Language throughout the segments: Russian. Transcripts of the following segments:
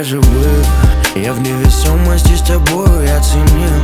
же был, я в невесомости с тобой оценил.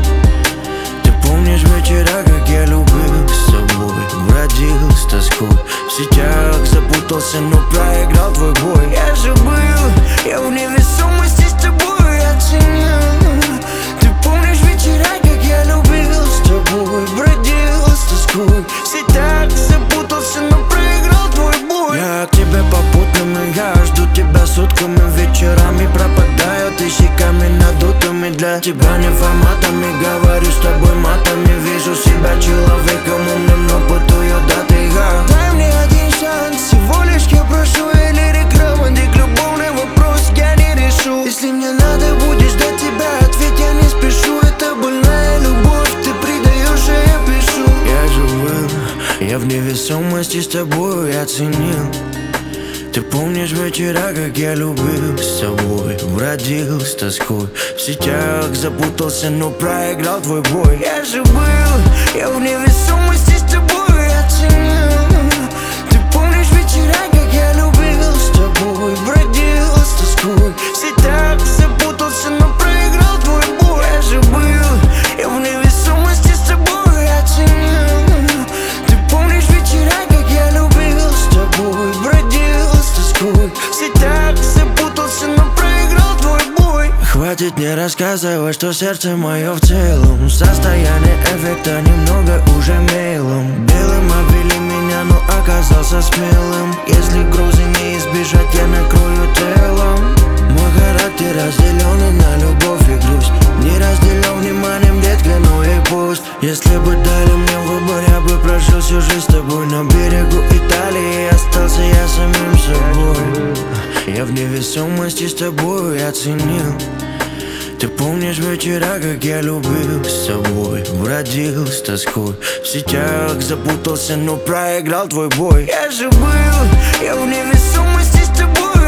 Ты помнишь вечера, как я любил с тобой, бродил с тоской, в сетях запутался, но проиграл твой бой. Я же был, я в невесомости с тобой оценил. Ты помнишь вечера, как я любил с тобой, бродил с тоской, в сетях запутался, но проиграл твой бой. Я к тебе попутным, я жду тебя сутками, вечерами пропадаю тысячами надутыми. Для тебя не форматами, говорю с тобой матами. Вижу себя человеком умным, но путаю даты. Дай мне один шанс, всего лишь я прошу. Или рекламник, любовный вопрос я не решу. Если мне надо будет ждать тебя, ответь, я не спешу. Это больная любовь, ты предаешь, а я пишу. Я же был, я в невесомости с тобой оценил. Ты помнишь вечера, как я любил с тобой, бродил с тоской, в сетях запутался, но проиграл твой бой. Я же был, я в невесомости с тобой оценил. Ты помнишь вечера, как я любил с тобой, бродил с тоской, в сетях запутался, но проиграл твой бой. Я же был, я в невесомости с тобой оценил. Ты помнишь вечера, как я любил с тобой, бродил в сетях запутался, но проиграл твой бой. Хватит мне рассказывать, что сердце мое в целом состояние эффекта немного уже мейлом. Белым обвели меня, но оказался смелым. Если грузы не избежать, я накрою телом. Мой характер разделен на любовь и грусть, не разделен вниманием, детка, ну и пусть. Если бы дали мне выбор, я бы прожил всю жизнь с тобой на берегу Италии, остался я самим собой. Я в невесомости с тобой оценил. Ты помнишь вечера, как я любил с тобой, бродил с тоской, в сетях запутался, но проиграл твой бой. Я же был, я в невесомости с тобой